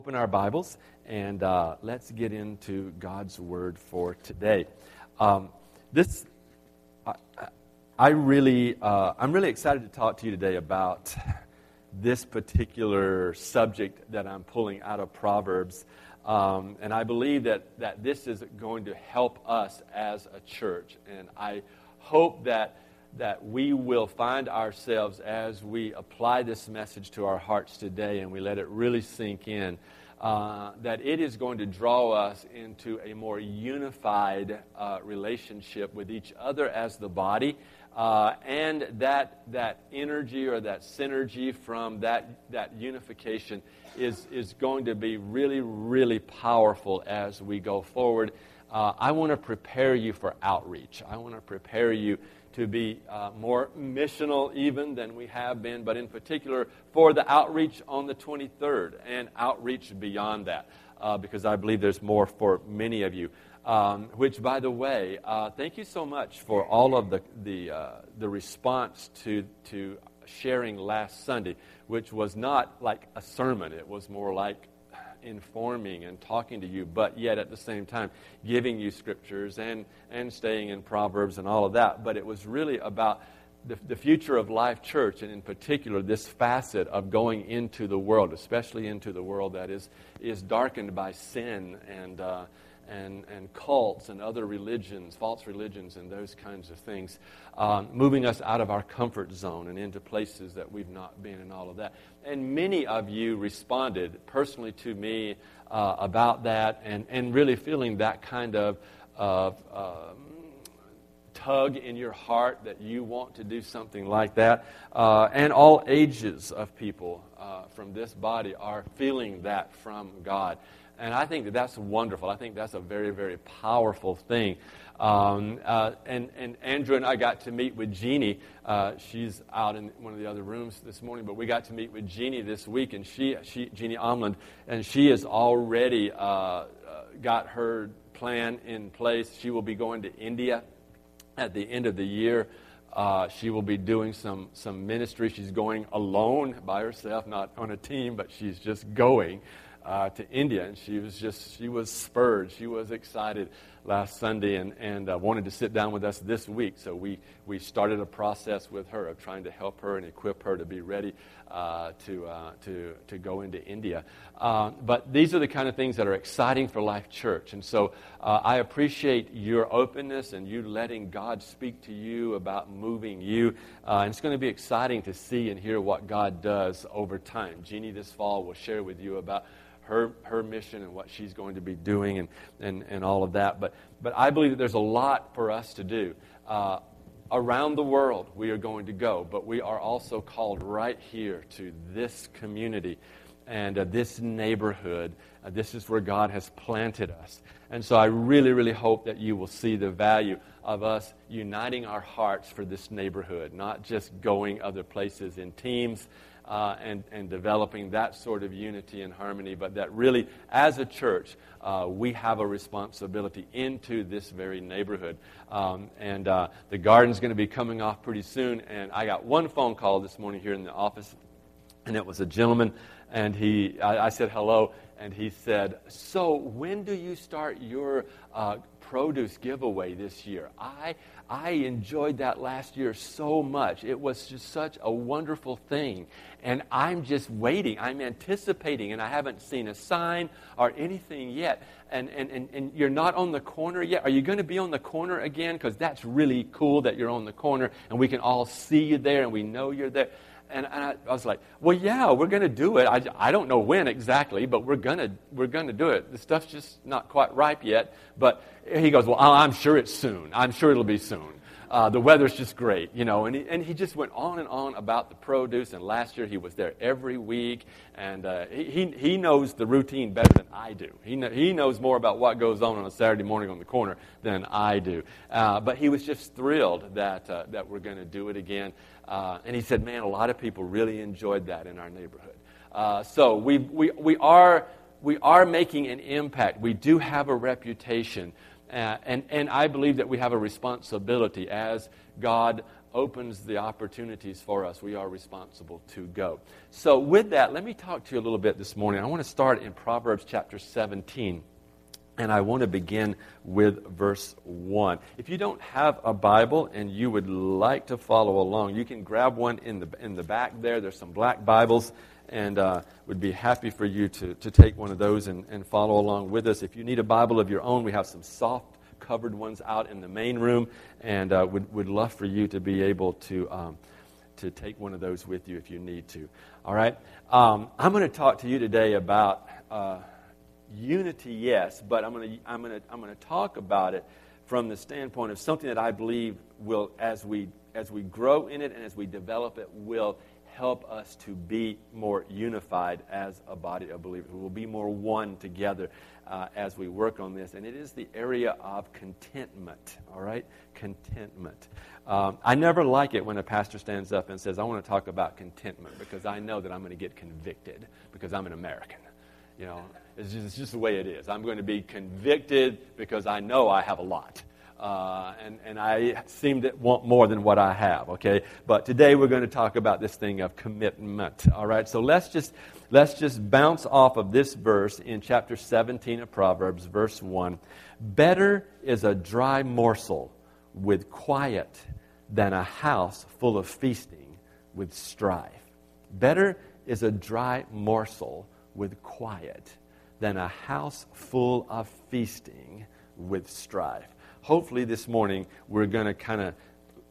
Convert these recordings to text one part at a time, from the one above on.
Open our Bibles and let's get into God's Word for today. I'm really excited to talk to you today about this particular subject that I'm pulling out of Proverbs, and I believe that this is going to help us as a church, and I hope that we will find ourselves as we apply this message to our hearts today and we let it really sink in, that it is going to draw us into a more unified relationship with each other as the body, and that energy or that synergy from that unification is going to be really, really powerful as we go forward. I want to prepare you for outreach. I want to prepare you to be more missional even than we have been, but in particular for the outreach on the 23rd and outreach beyond that, because I believe there's more for many of you. Which, by the way, thank you so much for all of the response to sharing last Sunday, which was not like a sermon. It was more like informing and talking to you, but yet at the same time giving you scriptures and staying in Proverbs and all of that. But it was really about the future of Life Church, and in particular this facet of going into the world, especially into the world that is darkened by sin and cults and other religions, false religions and those kinds of things, moving us out of our comfort zone and into places that we've not been and all of that. And many of you responded personally to me about that and really feeling that kind of tug in your heart that you want to do something like that. And all ages of people from this body are feeling that from God. And I think that's wonderful. I think that's a very, very powerful thing. And Andrew and I got to meet with Jeannie. She's out in one of the other rooms this morning, but we got to meet with Jeannie this week, and she Jeannie Omland, and she has already got her plan in place. She will be going to India at the end of the year. She will be doing some ministry. She's going alone by herself, not on a team, but she's just going to India, and she was spurred. She was excited last Sunday and wanted to sit down with us this week. So we started a process with her of trying to help her and equip her to be ready to go into India. But these are the kind of things that are exciting for Life Church, and so I appreciate your openness and you letting God speak to you about moving you. And it's going to be exciting to see and hear what God does over time. Jeannie this fall will share with you about her mission and what she's going to be doing and all of that. But I believe that there's a lot for us to do. Around the world we are going to go, but we are also called right here to this community and this neighborhood. This is where God has planted us. And so I really, really hope that you will see the value of us uniting our hearts for this neighborhood, not just going other places in teams, and developing that sort of unity and harmony, but that really, as a church, we have a responsibility into this very neighborhood. And the garden's going to be coming off pretty soon, and I got one phone call this morning here in the office, and it was a gentleman, and I said hello, and he said, "So when do you start your produce giveaway this year? I enjoyed that last year so much. It was just such a wonderful thing. And I'm just waiting. I'm anticipating, and I haven't seen a sign or anything yet. And you're not on the corner yet. Are you going to be on the corner again? Because that's really cool that you're on the corner, and we can all see you there, and we know you're there." And I was like, "Well, yeah, we're going to do it. I don't know when exactly, but we're going to do it. The stuff's just not quite ripe yet." But he goes, "Well, I'm sure it's soon. I'm sure it'll be soon. The weather's just great, you know." And he just went on and on about the produce. And last year he was there every week, and he knows the routine better than I do. He knows more about what goes on a Saturday morning on the corner than I do. But he was just thrilled that we're going to do it again. And he said, "Man, a lot of people really enjoyed that in our neighborhood." So we are making an impact. We do have a reputation. And I believe that we have a responsibility as God opens the opportunities for us, we are responsible to go. So with that, let me talk to you a little bit this morning. I want to start in Proverbs chapter 17. And I want to begin with verse 1. If you don't have a Bible and you would like to follow along, you can grab one in the back there. There's some black Bibles, and would be happy for you to take one of those and follow along with us. If you need a Bible of your own, we have some soft covered ones out in the main room, and would love for you to be able to take one of those with you if you need to. All right? I'm going to talk to you today about unity, yes, but I'm going to talk about it from the standpoint of something that I believe will, as we grow in it and as we develop it, will help us to be more unified as a body of believers. We'll be more one together as we work on this, and it is the area of contentment. All right, contentment. I never like it when a pastor stands up and says, "I want to talk about contentment," because I know that I'm going to get convicted because I'm an American. You know, it's just the way it is. I'm going to be convicted because I know I have a lot. And I seem to want more than what I have, okay? But today we're going to talk about this thing of commitment, all right? So let's just bounce off of this verse in chapter 17 of Proverbs, verse 1. Better is a dry morsel with quiet than a house full of feasting with strife. Better is a dry morsel with quiet than a house full of feasting with strife. Hopefully this morning we're going to kind of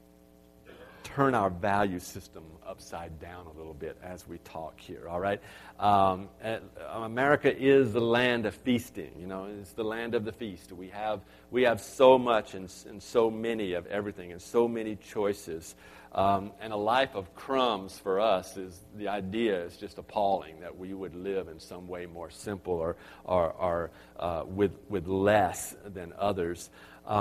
turn our value system upside down a little bit as we talk here, all right? America is the land of feasting, you know, it's the land of the feast. We have so much and so many of everything and so many choices. And a life of crumbs for us is, the idea is just appalling, that we would live in some way more simple or with less than others.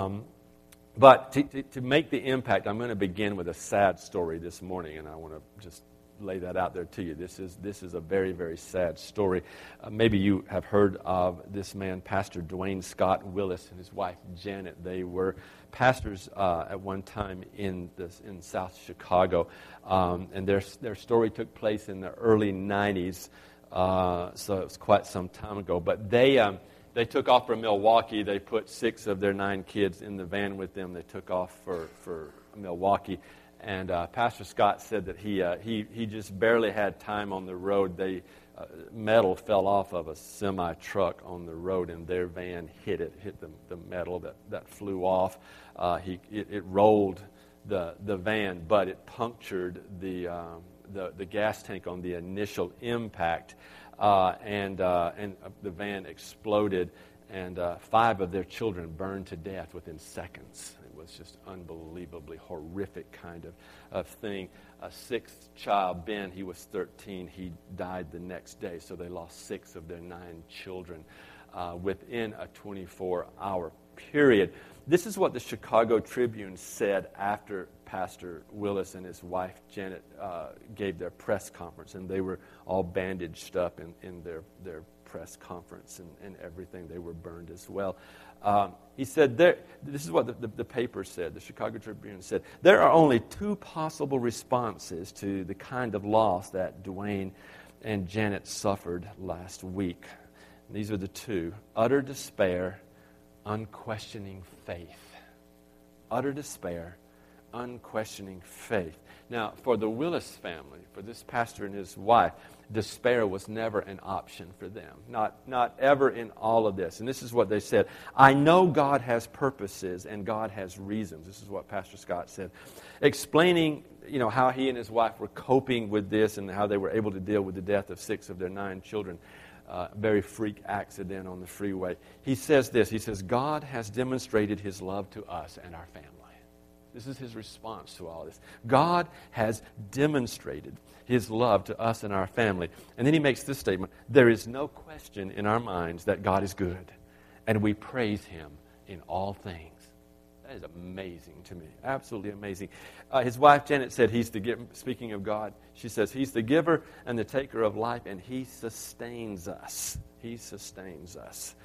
But to make the impact, I'm going to begin with a sad story this morning, and I want to just lay that out there to you. This is a very, very sad story. Maybe you have heard of this man, Pastor Dwayne Scott Willis, and his wife Janet. They were pastors at one time in South Chicago, and their story took place in the early 90s, so it was quite some time ago. But they took off from Milwaukee. They put 6 of their 9 kids in the van with them. They took off for Milwaukee. And Pastor Scott said that he just barely had time on the road. Metal fell off of a semi-truck on the road, and their van hit the metal that flew off. It rolled the van, but it punctured the gas tank on the initial impact. And the van exploded, and 5 of their children burned to death within seconds. It was just unbelievably horrific kind of thing. A 6th child, Ben, he was 13. He died the next day, so they lost 6 of their 9 children within a 24-hour period. This is what the Chicago Tribune said after Pastor Willis and his wife Janet gave their press conference, and they were all bandaged up in their press conference and everything. They were burned as well. He said, this is what the paper said, the Chicago Tribune said, there are only 2 possible responses to the kind of loss that Dwayne and Janet suffered last week. And these are the 2: utter despair, unquestioning faith. Utter despair, unquestioning faith. Now, for the Willis family, for this pastor and his wife, despair was never an option for them. Not ever in all of this. And this is what they said: I know God has purposes and God has reasons. This is what Pastor Scott said, explaining, how he and his wife were coping with this and how they were able to deal with the death of 6 of their 9 children. Very freak accident on the freeway. He says this. He says, God has demonstrated his love to us and our family. This is his response to all this. God has demonstrated his love to us and our family. And then he makes this statement: there is no question in our minds that God is good, and we praise him in all things. That is amazing to me. Absolutely amazing. His wife Janet said he's the giver. Speaking of God, she says he's the giver and the taker of life, and he sustains us. He sustains us.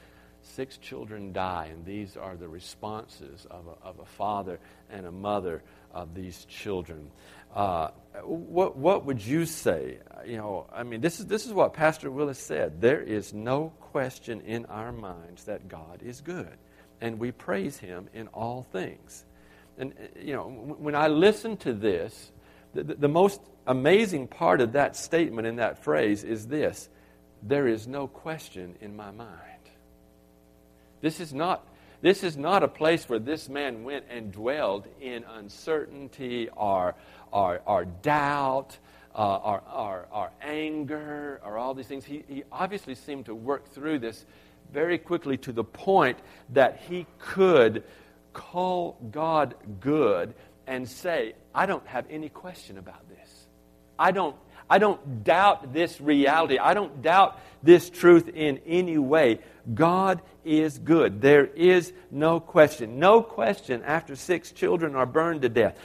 6 children die, and these are the responses of a father and a mother of these children. What would you say? This is what Pastor Willis said. There is no question in our minds that God is good, and we praise Him in all things. And when I listen to this, the most amazing part of that statement in that phrase is this: there is no question in my mind. This is not a place where this man went and dwelled in uncertainty or doubt or anger or all these things. He obviously seemed to work through this very quickly to the point that he could call God good and say, I don't have any question about this. I don't doubt this reality. I don't doubt this truth in any way. God is good. There is no question. No question after 6 children are burned to death.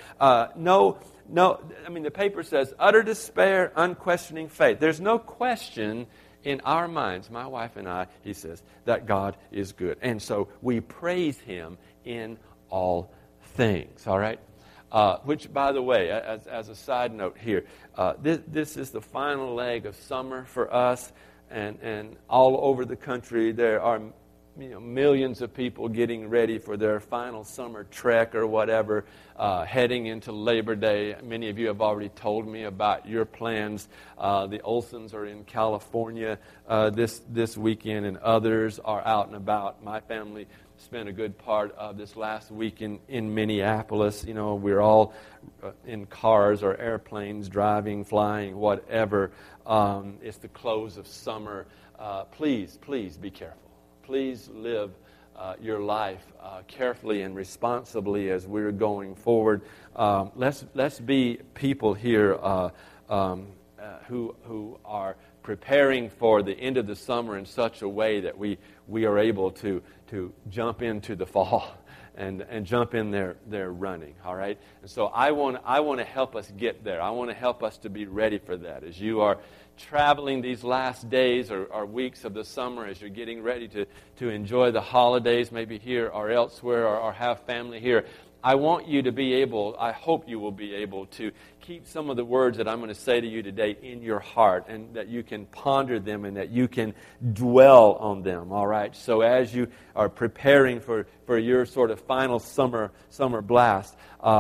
The paper says utter despair, unquestioning faith. There's no question in our minds, my wife and I, he says, that God is good. And so we praise Him in all things. All right? Which, by the way, as a side note here, this is the final leg of summer for us, and all over the country there are millions of people getting ready for their final summer trek or whatever, heading into Labor Day. Many of you have already told me about your plans. The Olsons are in California this weekend, and others are out and about. My family spent a good part of this last week in Minneapolis. We're all in cars or airplanes, driving, flying, whatever. It's the close of summer. Please be careful. Please live your life carefully and responsibly as we're going forward. Let's be people here who are preparing for the end of the summer in such a way that we are able to jump into the fall and jump in there running. All right. And so I want to help us get there. I want to help us to be ready for that as you are traveling these last days or weeks of the summer, as you're getting ready to enjoy the holidays, maybe here or elsewhere, or have family here. I want you to be able, I hope you will be able to keep some of the words that I'm going to say to you today in your heart, and that you can ponder them and that you can dwell on them, all right? So as you are preparing for your sort of final summer blast,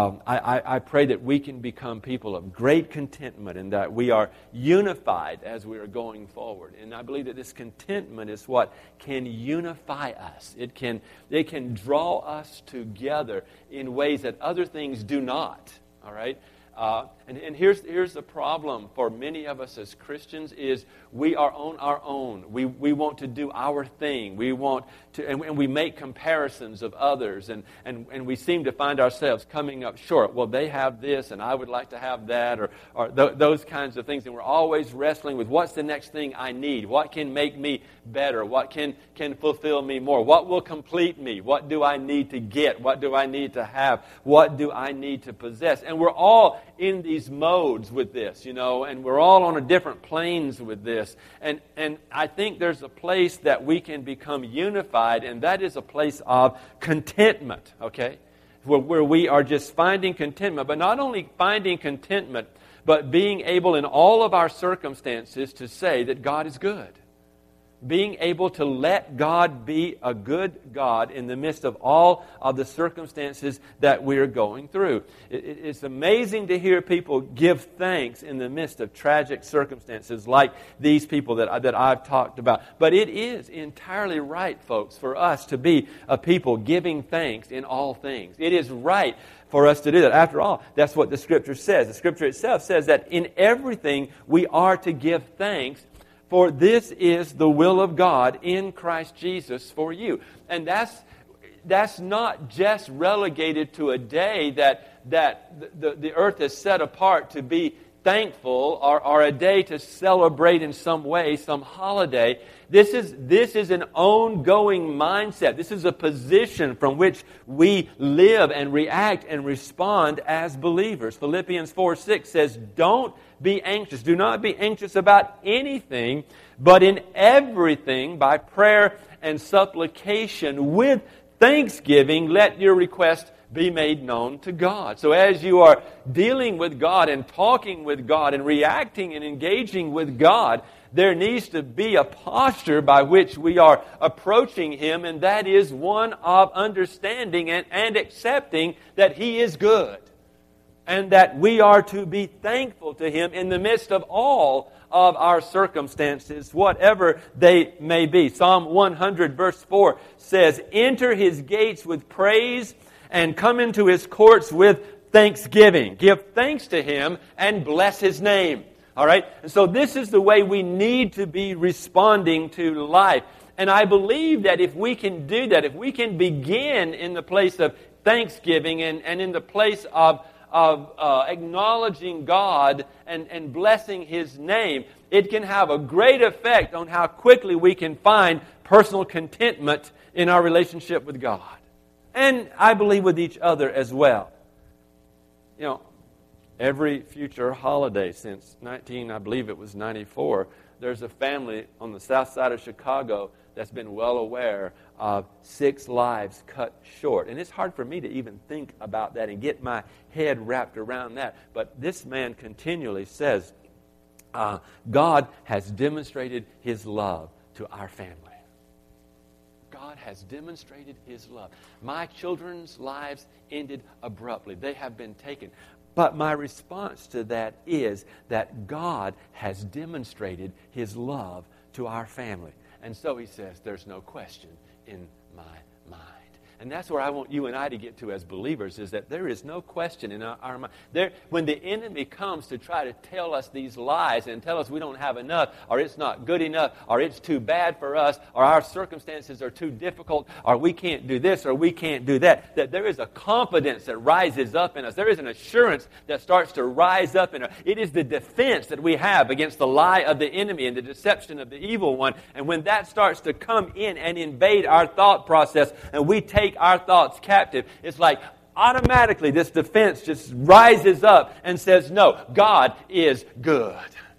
I pray that we can become people of great contentment and that we are unified as we are going forward. And I believe that this contentment is what can unify us. It can draw us together in ways that other things do not, all right? And here's the problem for many of us as Christians is we are on our own. We want to do our thing. We want to, and we make comparisons of others, and we seem to find ourselves coming up short. Well, they have this, and I would like to have that, or those kinds of things. And we're always wrestling with what's the next thing I need? What can make me better? What can fulfill me more? What will complete me? What do I need to get? What do I need to have? What do I need to possess? And we're all in these modes with this, and we're all on a different planes with this. And I think there's a place that we can become unified, and that is a place of contentment, okay? Where we are just finding contentment, but not only finding contentment, but being able in all of our circumstances to say that God is good. Being able to let God be a good God in the midst of all of the circumstances that we're going through. It's amazing to hear people give thanks in the midst of tragic circumstances like these people that I've talked about. But it is entirely right, folks, for us to be a people giving thanks in all things. It is right for us to do that. After all, that's what the Scripture says. The Scripture itself says that in everything we are to give thanks, for this is the will of God in Christ Jesus for you. And that's not just relegated to a day that the earth is set apart to be thankful or a day to celebrate in some way, some holiday. This is an ongoing mindset. This is a position from which we live and react and respond as believers. Philippians 4:6 says, "Don't be anxious. Do not be anxious about anything, but in everything, by prayer and supplication, with thanksgiving, let your request be made known to God." So as you are dealing with God and talking with God and reacting and engaging with God, there needs to be a posture by which we are approaching Him, and that is one of understanding and accepting that He is good, and that we are to be thankful to Him in the midst of all of our circumstances, whatever they may be. Psalm 100 verse 4 says, "Enter His gates with praise and come into His courts with thanksgiving." Give thanks to Him and bless His name. All right? And so this is the way we need to be responding to life. And I believe that if we can do that, if we can begin in the place of thanksgiving and in the place of acknowledging God and blessing His name, it can have a great effect on how quickly we can find personal contentment in our relationship with God. And I believe with each other as well. You know, every future holiday since I believe it was 94, there's a family on the south side of Chicago that's been well aware of 6 lives cut short. And it's hard for me to even think about that and get my head wrapped around that. But this man continually says, God has demonstrated His love to our family. God has demonstrated His love. My children's lives ended abruptly. They have been taken. But my response to that is that God has demonstrated His love to our family. And so He says, there's no question in my mind. And that's where I want you and I to get to as believers, is that there is no question in our mind. When the enemy comes to try to tell us these lies and tell us we don't have enough, or it's not good enough, or it's too bad for us, or our circumstances are too difficult, or we can't do this, or we can't do that, that there is a confidence that rises up in us. There is an assurance that starts to rise up in us. It is the defense that we have against the lie of the enemy and the deception of the evil one. And when that starts to come in and invade our thought process, and we take our thoughts captive, it's like automatically this defense just rises up and says, no, God is good.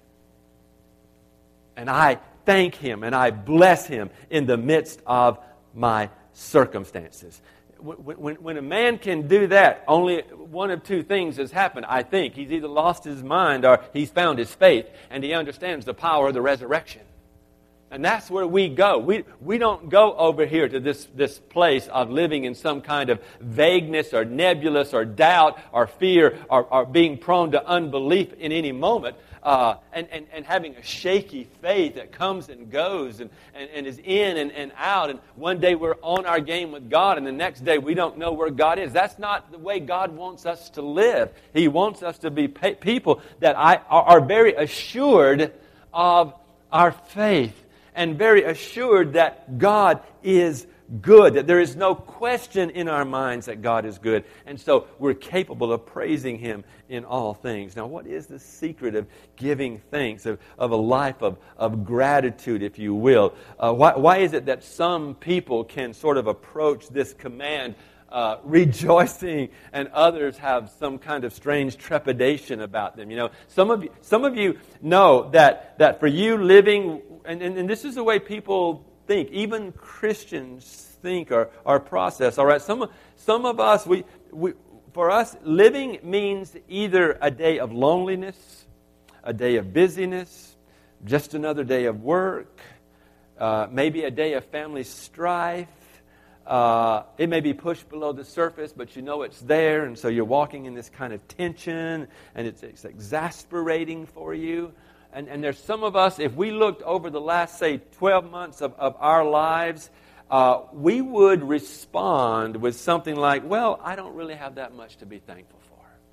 And I thank Him and I bless Him in the midst of my circumstances. When a man can do that, only one of two things has happened, I think. He's either lost his mind or he's found his faith, and he understands the power of the resurrection. And that's where we go. We don't go over here to this place of living in some kind of vagueness or nebulous or doubt or fear or being prone to unbelief in any moment and having a shaky faith that comes and goes and is in and out. And one day we're on our game with God and the next day we don't know where God is. That's not the way God wants us to live. He wants us to be people that are very assured of our faith, and very assured that God is good, that there is no question in our minds that God is good. And so we're capable of praising Him in all things. Now, what is the secret of giving thanks, of a life of gratitude, if you will? Why is it that some people can sort of approach this command rejoicing, and others have some kind of strange trepidation about them? You know, some of you know that for you living, and this is the way people think, even Christians think or process. All right, some of us, for us, living means either a day of loneliness, a day of busyness, just another day of work, maybe a day of family strife. It may be pushed below the surface, but you know it's there, and so you're walking in this kind of tension, and it's exasperating for you. And there's some of us, if we looked over the last, say, 12 months of our lives, we would respond with something like, well, I don't really have that much to be thankful for.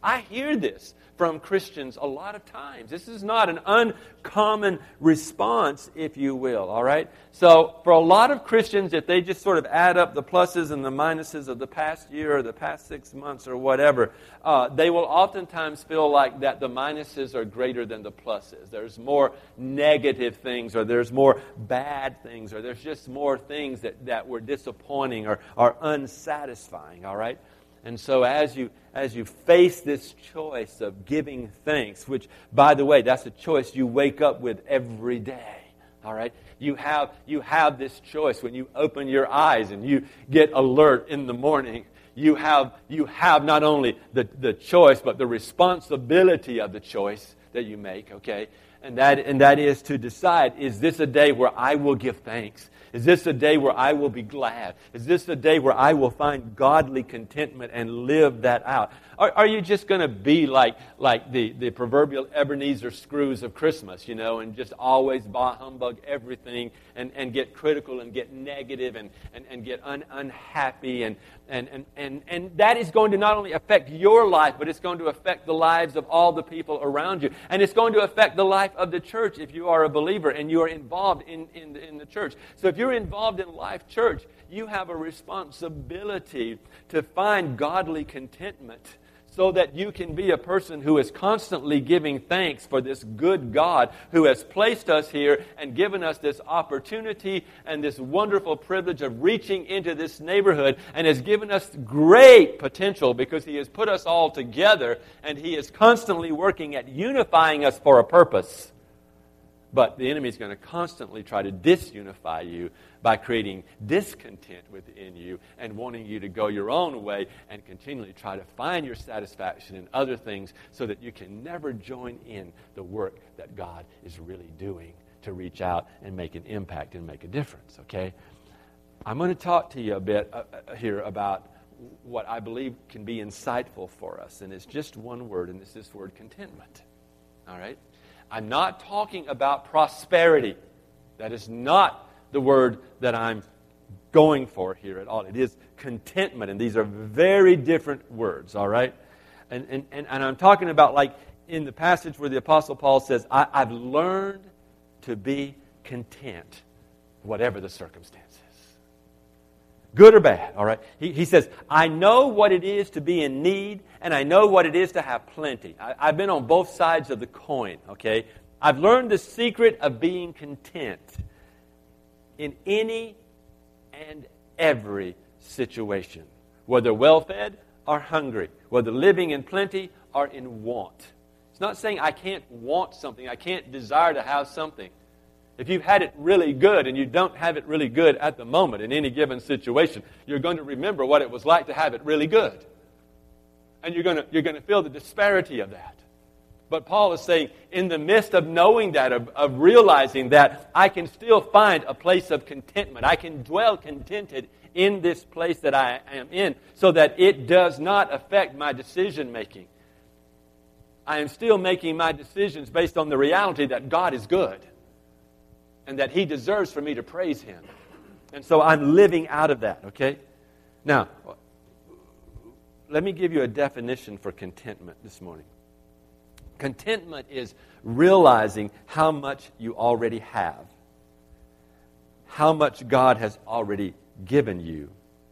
I hear this from Christians a lot of times. This is not an uncommon response, if you will, all right? So for a lot of Christians, if they just sort of add up the pluses and the minuses of the past year or the past 6 months or whatever, they will oftentimes feel like that the minuses are greater than the pluses. There's more negative things, or there's more bad things, or there's just more things that were disappointing or are unsatisfying, all right? And so as you face this choice of giving thanks, which, by the way, that's a choice you wake up with every day, all right? You have this choice when you open your eyes and you get alert in the morning. You have not only the choice, but the responsibility of the choice that you make, okay? And that is to decide, is this a day where I will give thanks? Is this a day where I will be glad? Is this a day where I will find godly contentment and live that out? Are you just going to be like the proverbial Ebenezer Screws of Christmas, and just always bah humbug everything and get critical and get negative and get unhappy and that is going to not only affect your life, but it's going to affect the lives of all the people around you. And it's going to affect the life of the church if you are a believer and you are involved in the church. So if you're involved in Life Church, you have a responsibility to find godly contentment so that you can be a person who is constantly giving thanks for this good God who has placed us here and given us this opportunity and this wonderful privilege of reaching into this neighborhood, and has given us great potential because He has put us all together and He is constantly working at unifying us for a purpose. But the enemy is going to constantly try to disunify you by creating discontent within you and wanting you to go your own way and continually try to find your satisfaction in other things so that you can never join in the work that God is really doing to reach out and make an impact and make a difference, okay? I'm going to talk to you a bit here about what I believe can be insightful for us, and it's just one word, and it's this word contentment, all right? I'm not talking about prosperity. That is not the word that I'm going for here at all. It is contentment, and these are very different words, all right? And I'm talking about, like in the passage where the Apostle Paul says, I've learned to be content, whatever the circumstances. Good or bad, all right? He says, I know what it is to be in need, and I know what it is to have plenty. I've been on both sides of the coin, okay? I've learned the secret of being content in any and every situation, whether well-fed or hungry, whether living in plenty or in want. It's not saying I can't want something, I can't desire to have something. If you've had it really good and you don't have it really good at the moment in any given situation, you're going to remember what it was like to have it really good. And you're going to feel the disparity of that. But Paul is saying, in the midst of knowing that, of realizing that, I can still find a place of contentment. I can dwell contented in this place that I am in so that it does not affect my decision making. I am still making my decisions based on the reality that God is good and that He deserves for me to praise Him. And so I'm living out of that, okay? Now, let me give you a definition for contentment this morning. Contentment is realizing how much you already have, how much God has already given you,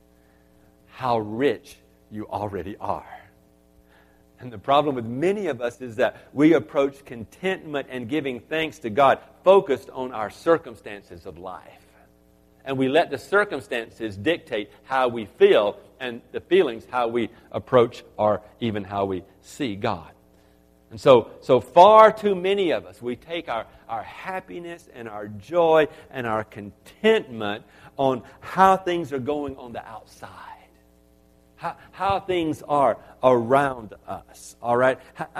how rich you already are. And the problem with many of us is that we approach contentment and giving thanks to God focused on our circumstances of life. And we let the circumstances dictate how we feel, and the feelings how we approach or even how we see God. And so far too many of us, we take our happiness and our joy and our contentment on how things are going on the outside. How things are around us, all right?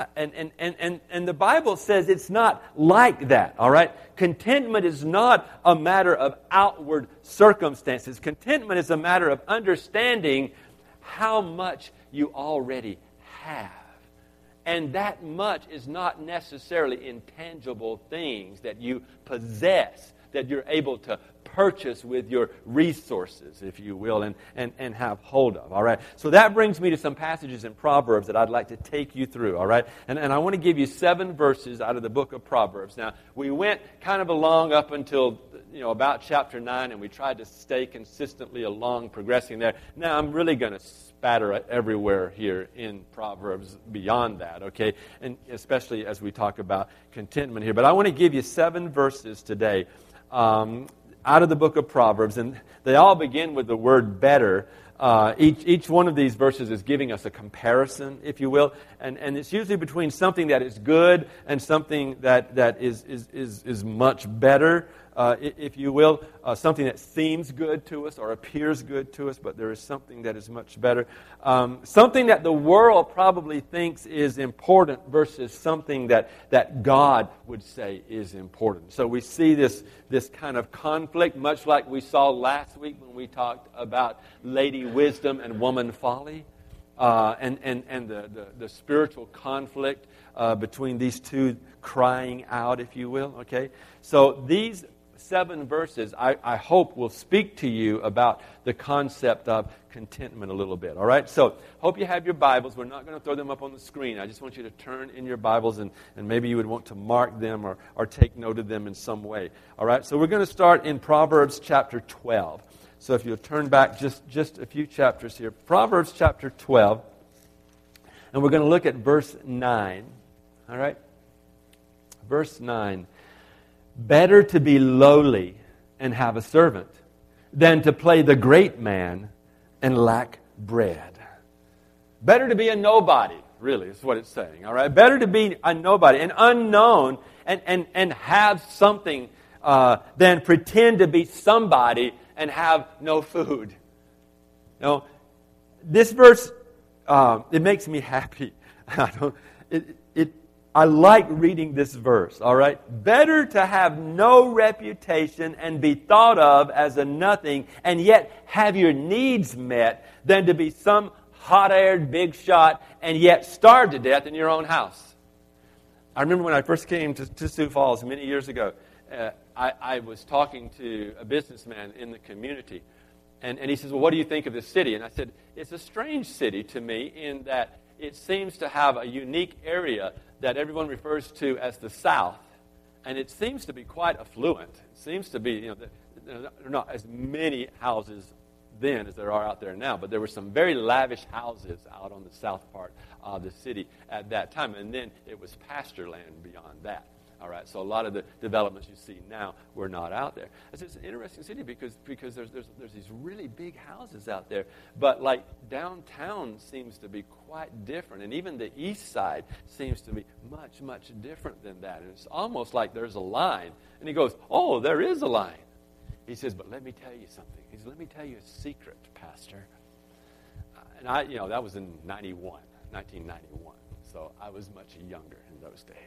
And the Bible says it's not like that, all right? Contentment is not a matter of outward circumstances. Contentment is a matter of understanding how much you already have. And that much is not necessarily intangible things that you possess, that you're able to purchase with your resources, if you will, and have hold of, all right? So that brings me to some passages in Proverbs that I'd like to take you through, all right? And I want to give you 7 verses out of the book of Proverbs. Now, we went kind of along up until, about chapter 9, and we tried to stay consistently along, progressing there. Now, I'm really going to spatter everywhere here in Proverbs beyond that, okay? And especially as we talk about contentment here. But I want to give you 7 verses today out of the book of Proverbs, and they all begin with the word better. Each one of these verses is giving us a comparison, if you will, and it's usually between something that is good and something that is much better, if you will, something that seems good to us or appears good to us, but there is something that is much better. Something that the world probably thinks is important versus something that God would say is important. So we see this kind of conflict, much like we saw last week when we talked about Lady Wisdom and Woman Folly, and the spiritual conflict between these two crying out, if you will. Okay, so these 7 verses, I hope, will speak to you about the concept of contentment a little bit. All right? So, hope you have your Bibles. We're not going to throw them up on the screen. I just want you to turn in your Bibles, and maybe you would want to mark them or take note of them in some way. All right? So, we're going to start in Proverbs chapter 12. So, if you'll turn back just a few chapters here. Proverbs chapter 12. And we're going to look at verse 9. All right? Verse 9. Better to be lowly and have a servant than to play the great man and lack bread. Better to be a nobody, really, is what it's saying. All right, better to be a nobody, an unknown, and have something than pretend to be somebody and have no food. This verse it makes me happy. I like reading this verse, all right? Better to have no reputation and be thought of as a nothing and yet have your needs met than to be some hot-aired big shot and yet starve to death in your own house. I remember when I first came to Sioux Falls many years ago, I was talking to a businessman in the community, and he says, well, what do you think of this city? And I said, it's a strange city to me in that it seems to have a unique area that everyone refers to as the South, and it seems to be quite affluent. It seems to be, there are not as many houses then as there are out there now, but there were some very lavish houses out on the south part of the city at that time, and then it was pasture land beyond that. All right, so a lot of the developments you see now were not out there. It's an interesting city because there's these really big houses out there, but like downtown seems to be quite different, and even the east side seems to be much, much different than that. And it's almost like there's a line. And he goes, "Oh, there is a line." He says, "But let me tell you something." He says, "Let me tell you a secret, Pastor." And that was in 1991, so I was much younger in those days.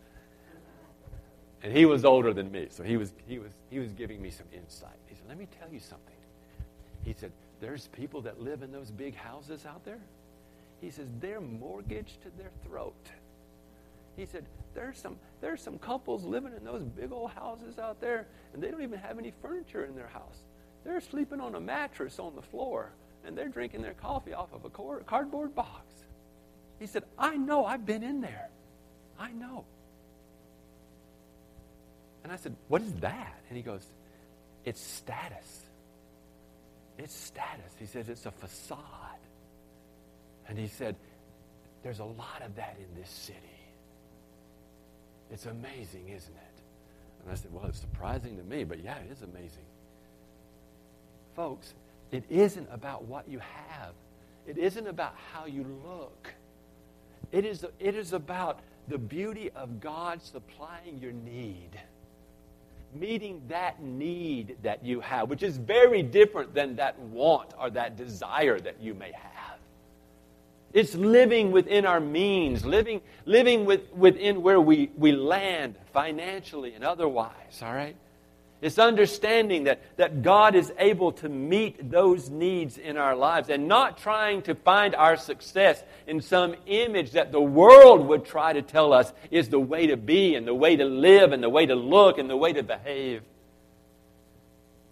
And he was older than me, so he was giving me some insight. He said, "Let me tell you something." He said, "There's people that live in those big houses out there." He says, "They're mortgaged to their throat." He said, there's some couples living in those big old houses out there, and they don't even have any furniture in their house. They're sleeping on a mattress on the floor, and they're drinking their coffee off of a cardboard box." He said, "I know, I've been in there. I know." And I said, "What is that?" And he goes, "It's status. It's status." He says, "It's a facade." And he said, "There's a lot of that in this city. It's amazing, isn't it?" And I said, "Well, it's surprising to me, but yeah, it is amazing." Folks, it isn't about what you have. It isn't about how you look. It is about the beauty of God supplying your need. Meeting that need that you have, which is very different than that want or that desire that you may have. It's living within our means, living within where we land financially and otherwise, all right? It's understanding that God is able to meet those needs in our lives and not trying to find our success in some image that the world would try to tell us is the way to be and the way to live and the way to look and the way to behave.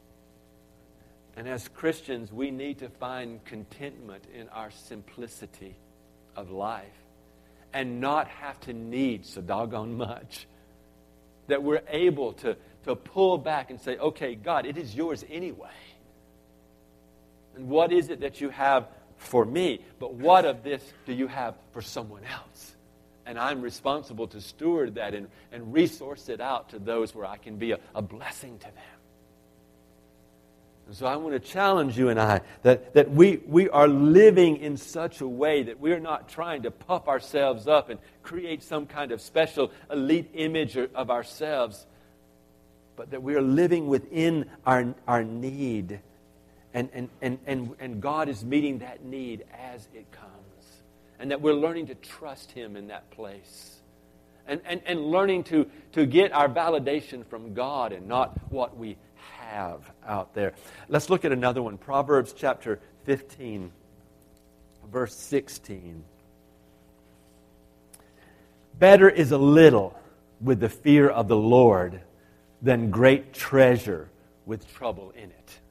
And as Christians, we need to find contentment in our simplicity of life and not have to need so doggone much. That we're able to pull back and say, okay, God, it is yours anyway. And what is it that you have for me? But what of this do you have for someone else? And I'm responsible to steward that and resource it out to those where I can be a blessing to them. And so I want to challenge you and I that we are living in such a way that we're not trying to puff ourselves up and create some kind of special elite image of ourselves, but that we are living within our need. And God is meeting that need as it comes. And that we're learning to trust Him in that place. And learning to get our validation from God and not what we have out there. Let's look at another one. Proverbs chapter 15, verse 16. Better is a little with the fear of the Lord than great treasure with trouble in it.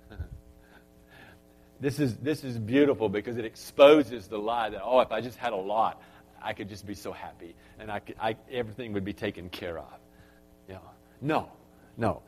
This is beautiful because it exposes the lie that, if I just had a lot, I could just be so happy and everything would be taken care of. No.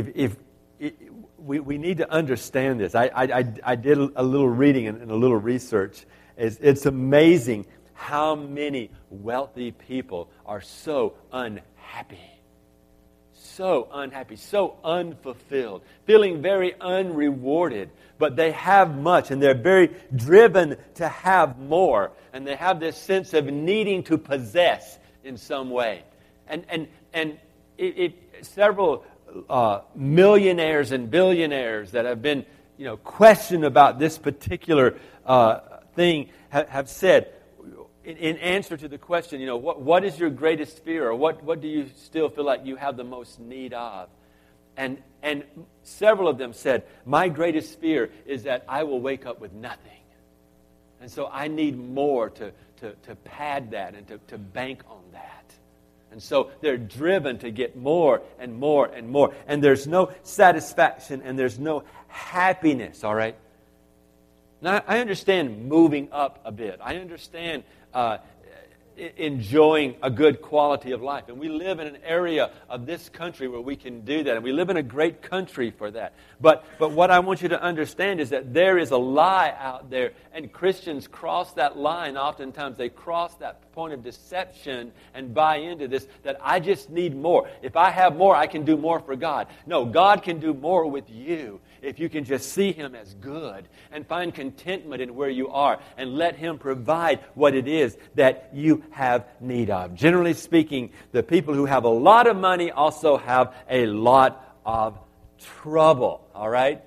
We need to understand this. I did a little reading and a little research. It's amazing how many wealthy people are so unhappy. So unhappy, so unfulfilled, feeling very unrewarded. But they have much, and they're very driven to have more. And they have this sense of needing to possess in some way. And several millionaires and billionaires that have been, questioned about this particular thing have said, in answer to the question, what is your greatest fear, or what do you still feel like you have the most need of? And several of them said, my greatest fear is that I will wake up with nothing. And so I need more to pad that and to bank on that. And so they're driven to get more and more and more. And there's no satisfaction and there's no happiness, all right? Now, I understand moving up a bit. I understand enjoying a good quality of life. And we live in an area of this country where we can do that. And we live in a great country for that. But what I want you to understand is that there is a lie out there. And Christians cross that line. Oftentimes they cross that point of deception and buy into this, that I just need more. If I have more, I can do more for God. No, God can do more with you if you can just see Him as good and find contentment in where you are and let Him provide what it is that you have need of. Generally speaking, the people who have a lot of money also have a lot of trouble, all right?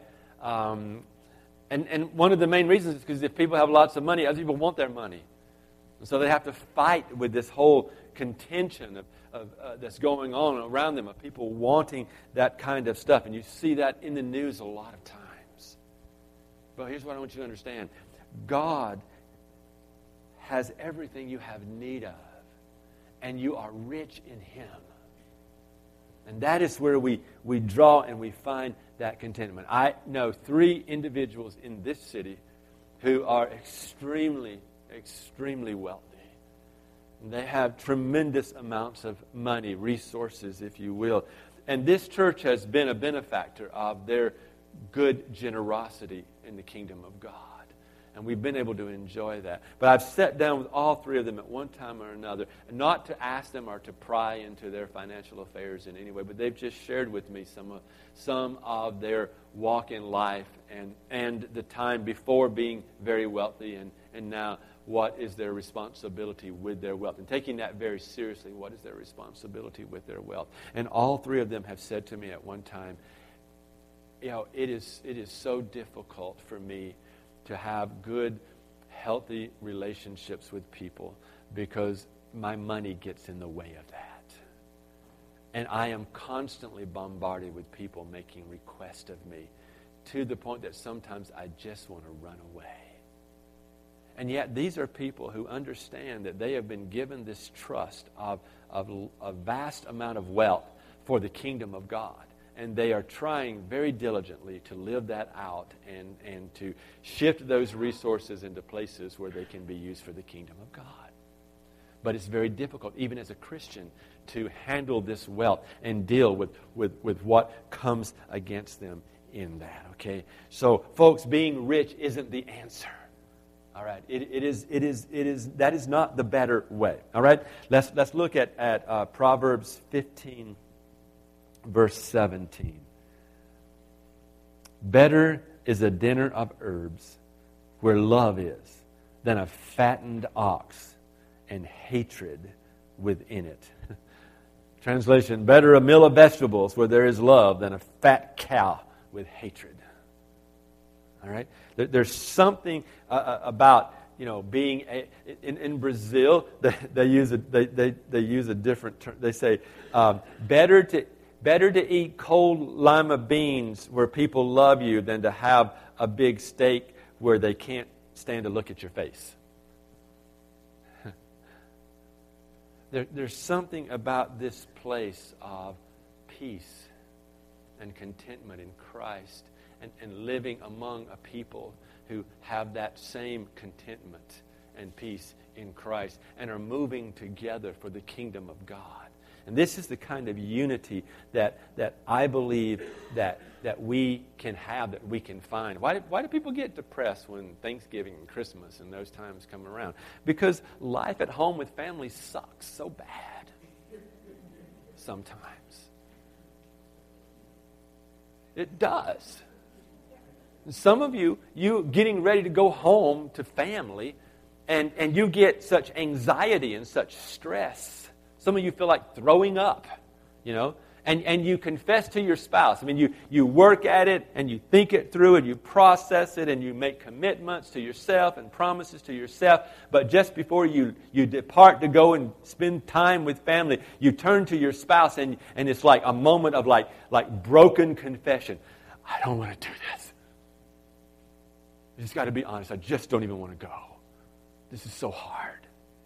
And one of the main reasons is because if people have lots of money, other people want their money. And so they have to fight with this whole contention of that's going on around them, of people wanting that kind of stuff. And you see that in the news a lot of times. But here's what I want you to understand. God has everything you have need of, and you are rich in Him. And that is where we draw and we find that contentment. I know 3 individuals in this city who are extremely, extremely wealthy. They have tremendous amounts of money, resources, if you will. And this church has been a benefactor of their good generosity in the kingdom of God. And we've been able to enjoy that. But I've sat down with all 3 of them at one time or another, not to ask them or to pry into their financial affairs in any way, but they've just shared with me some of their walk in life and the time before being very wealthy and now what is their responsibility with their wealth. And taking that very seriously, what is their responsibility with their wealth? And all 3 of them have said to me at one time, it is so difficult for me to have good, healthy relationships with people because my money gets in the way of that. And I am constantly bombarded with people making requests of me to the point that sometimes I just want to run away. And yet these are people who understand that they have been given this trust of a vast amount of wealth for the kingdom of God. And they are trying very diligently to live that out and to shift those resources into places where they can be used for the kingdom of God. But it's very difficult, even as a Christian, to handle this wealth and deal with what comes against them in that, okay? So, folks, being rich isn't the answer. All right, that is not the better way. All right, let's look at Proverbs 15, verse 17. Better is a dinner of herbs where love is than a fattened ox and hatred within it. Translation, better a meal of vegetables where there is love than a fat cow with hatred. All right, there's something about being in Brazil. They use a different term. They say better to eat cold lima beans where people love you than to have a big steak where they can't stand to look at your face. There's something about this place of peace and contentment in Christ and living among a people who have that same contentment and peace in Christ and are moving together for the kingdom of God. And this is the kind of unity that I believe that we can have, that we can find. Why do people get depressed when Thanksgiving and Christmas and those times come around? Because life at home with family sucks so bad sometimes. It does. Some of you getting ready to go home to family, and you get such anxiety and such stress. Some of you feel like throwing up, and you confess to your spouse. I mean, you work at it, and you think it through, and you process it, and you make commitments to yourself and promises to yourself. But just before you depart to go and spend time with family, you turn to your spouse, and it's like a moment of like broken confession. I don't want to do this. I just got to be honest. I just don't even want to go. This is so hard.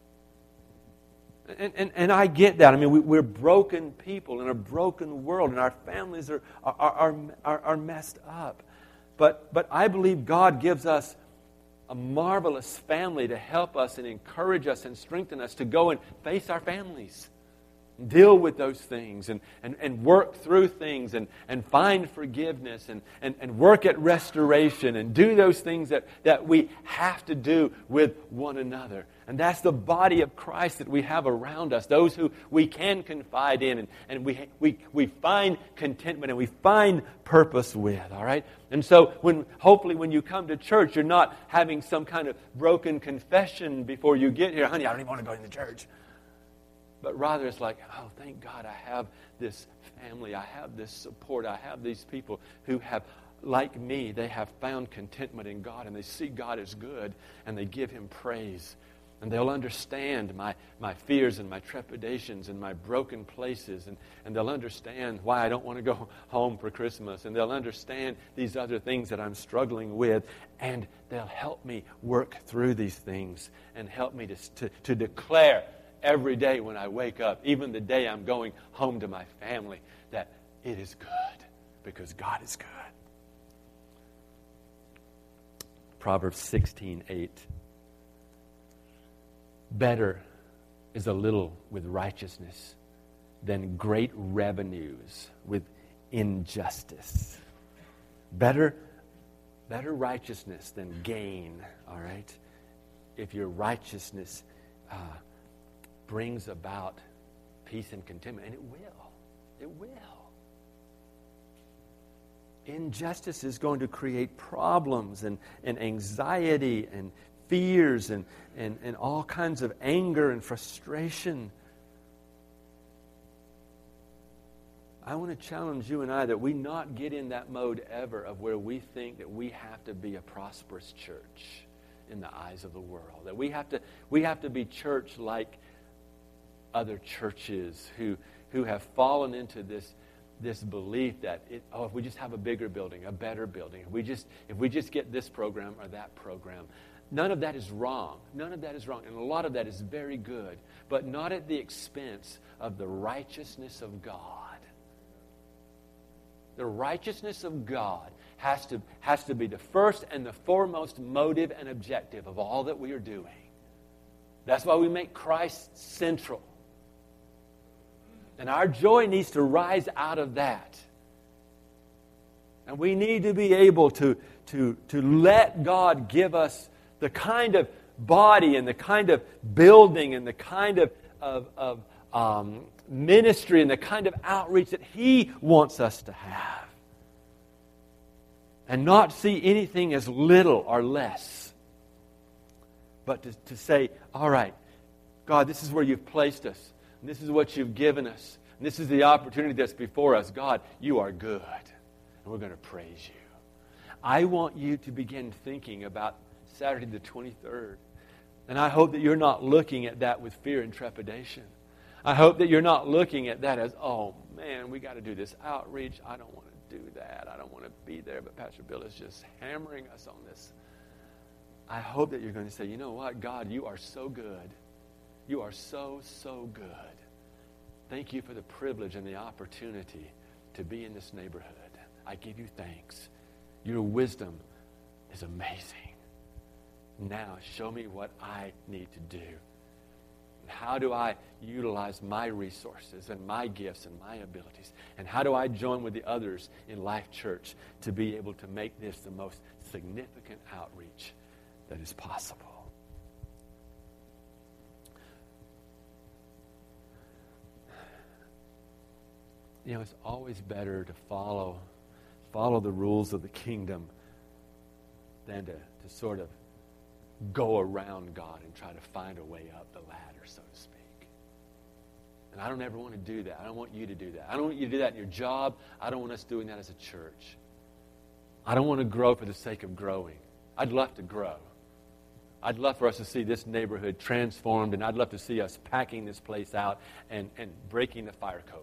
And I get that. I mean, we're broken people in a broken world, and our families are messed up. But I believe God gives us a marvelous family to help us and encourage us and strengthen us to go and face our families. Deal with those things and work through things and find forgiveness and work at restoration and do those things that we have to do with one another. And that's the body of Christ that we have around us, those who we can confide in and we find contentment and we find purpose with, all right? And so hopefully when you come to church, you're not having some kind of broken confession before you get here. Honey, I don't even want to go into church. But rather it's like, oh, thank God I have this family. I have this support. I have these people who have, like me, they have found contentment in God, and they see God as good, and they give Him praise. And they'll understand my fears and my trepidations and my broken places. And they'll understand why I don't want to go home for Christmas. And they'll understand these other things that I'm struggling with. And they'll help me work through these things and help me to declare every day when I wake up, even the day I'm going home to my family, that it is good because God is good. Proverbs 16:8. Better is a little with righteousness than great revenues with injustice. Better righteousness than gain, all right? If your righteousness brings about peace and contentment, and it will. Injustice is going to create problems and anxiety and fears and all kinds of anger and frustration. I want to challenge you and I that we not get in that mode ever of where we think that we have to be a prosperous church in the eyes of the world. That we have to be church like other churches who have fallen into this belief that if we just have a bigger building, a better building, if we just get this program or that program. None of that is wrong. None of that is wrong. And a lot of that is very good, but not at the expense of the righteousness of God. the righteousness of God has to be the first and the foremost motive and objective of all that we are doing. That's why we make Christ central. And our joy needs to rise out of that. And we need to be able to let God give us the kind of body and the kind of building and the kind of ministry and the kind of outreach that He wants us to have. And not see anything as little or less. But to say, all right, God, this is where You've placed us. And this is what You've given us. And this is the opportunity that's before us. God, You are good. And we're going to praise You. I want you to begin thinking about Saturday the 23rd. And I hope that you're not looking at that with fear and trepidation. I hope that you're not looking at that as, oh man, we got to do this outreach. I don't want to do that. I don't want to be there, but Pastor Bill is just hammering us on this. I hope that you're going to say, you know what, God, You are so good. You are so, so good. Thank You for the privilege and the opportunity to be in this neighborhood. I give You thanks. Your wisdom is amazing. Now, show me what I need to do. How do I utilize my resources and my gifts and my abilities? And how do I join with the others in Life Church to be able to make this the most significant outreach that is possible? You know, it's always better to follow the rules of the kingdom than to sort of go around God and try to find a way up the ladder, so to speak. And I don't ever want to do that. I don't want you to do that. I don't want you to do that in your job. I don't want us doing that as a church. I don't want to grow for the sake of growing. I'd love to grow. I'd love for us to see this neighborhood transformed, and I'd love to see us packing this place out and breaking the fire code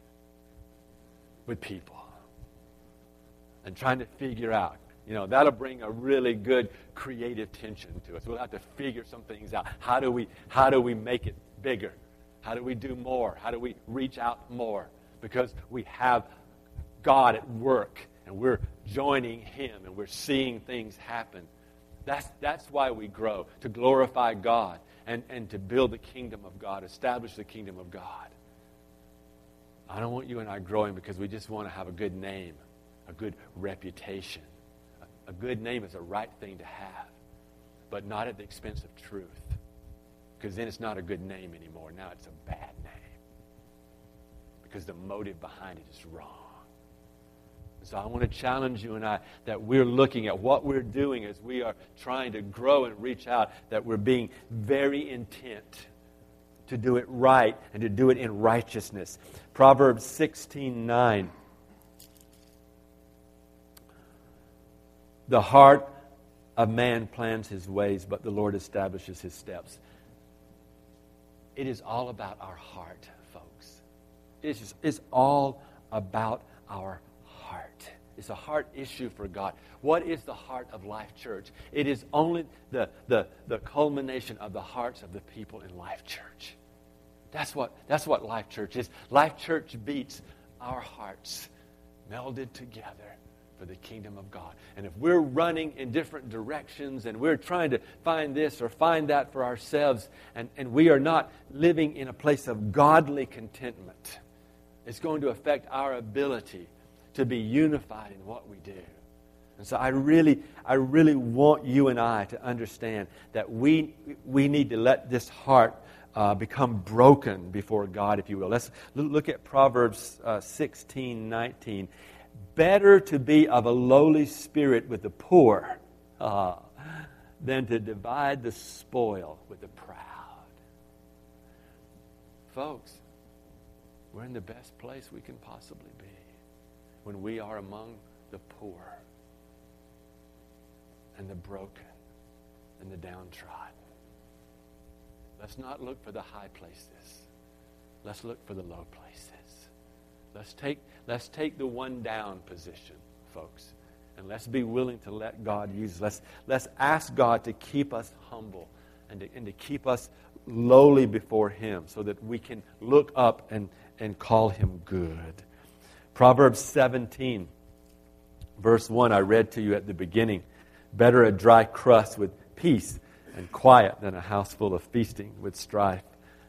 with people and trying to figure out. You know, that'll bring a really good creative tension to us. We'll have to figure some things out. How do we make it bigger? How do we do more? How do we reach out more? Because we have God at work, and we're joining Him, and we're seeing things happen. That's why we grow, to glorify God and to build the kingdom of God, establish the kingdom of God. I don't want you and I growing because we just want to have a good name, a good reputation. A good name is a right thing to have, but not at the expense of truth. Because then it's not a good name anymore. Now it's a bad name. Because the motive behind it is wrong. So I want to challenge you and I that we're looking at what we're doing as we are trying to grow and reach out, that we're being very intent to do it right and to do it in righteousness. Proverbs 16:9. The heart of man plans his ways, but the Lord establishes his steps. It is all about our heart, folks. It's all about our heart. It's a heart issue for God. What is the heart of Life Church? It is only the culmination of the hearts of the people in Life Church. That's what Life Church is. Life Church beats our hearts melded together for the kingdom of God. And if we're running in different directions and we're trying to find this or find that for ourselves, and we are not living in a place of godly contentment, it's going to affect our ability to be unified in what we do. And so I really want you and I to understand that we need to let this heart become broken before God, if you will. Let's look at Proverbs 16:19. Better to be of a lowly spirit with the poor than to divide the spoil with the proud. Folks, we're in the best place we can possibly be when we are among the poor and the broken and the downtrodden. Let's not look for the high places. Let's look for the low places. Let's take the one down position, folks, and let's be willing to let God use us. Let's ask God to keep us humble and to keep us lowly before Him so that we can look up and call Him good. Proverbs 17, verse 1, I read to you at the beginning. Better a dry crust with peace and quiet than a house full of feasting with strife.